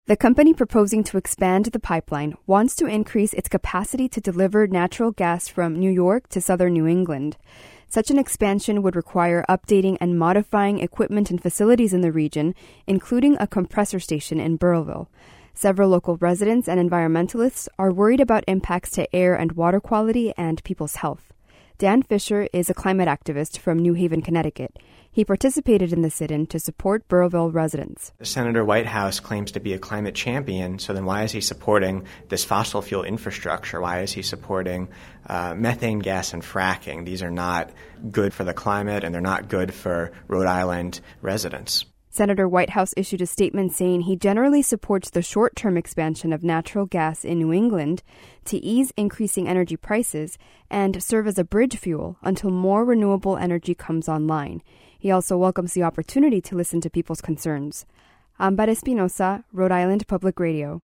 The company proposing to expand the pipeline wants to increase its capacity to deliver natural gas from New York to southern New England. Such an expansion would require updating and modifying equipment and facilities in the region, including a compressor station in Burrillville. Several local residents and environmentalists are worried about impacts to air and water quality and people's health. Dan Fisher is a climate activist from New Haven, Connecticut. He participated in the sit-in to support Burrillville residents. Senator Whitehouse claims to be a climate champion, so then why is he supporting this fossil fuel infrastructure? Why is he supporting methane gas and fracking? These are not good for the climate, and they're not good for Rhode Island residents. Senator Whitehouse issued a statement saying he generally supports the short-term expansion of natural gas in New England to ease increasing energy prices and serve as a bridge fuel until more renewable energy comes online. He also welcomes the opportunity to listen to people's concerns. Ambar Espinosa, Rhode Island Public Radio.